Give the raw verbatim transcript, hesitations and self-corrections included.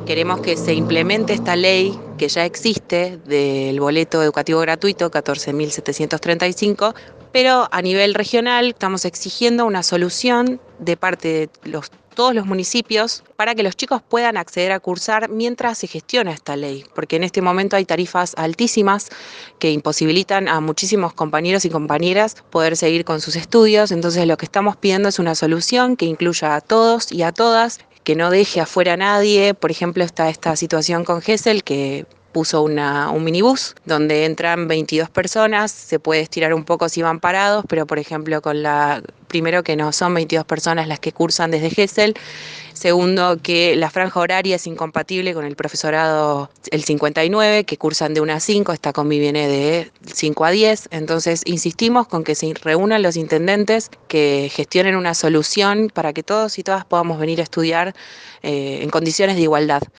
Queremos que se implemente esta ley que ya existe del boleto educativo gratuito catorce mil setecientos treinta y cinco, pero a nivel regional estamos exigiendo una solución de parte de los, todos los municipios para que los chicos puedan acceder a cursar mientras se gestiona esta ley, porque en este momento hay tarifas altísimas que imposibilitan a muchísimos compañeros y compañeras poder seguir con sus estudios. Entonces lo que estamos pidiendo es una solución que incluya a todos y a todas, que no deje afuera a nadie. Por ejemplo, está esta situación con Gesell, que puso una, un minibús donde entran veintidós personas, se puede estirar un poco si van parados, pero por ejemplo con la, primero que no son veintidós personas las que cursan desde Gesell, segundo que la franja horaria es incompatible con el profesorado el cincuenta y nueve, que cursan de una a cinco, esta combi viene de cinco a diez, entonces insistimos con que se reúnan los intendentes, que gestionen una solución para que todos y todas podamos venir a estudiar eh, en condiciones de igualdad.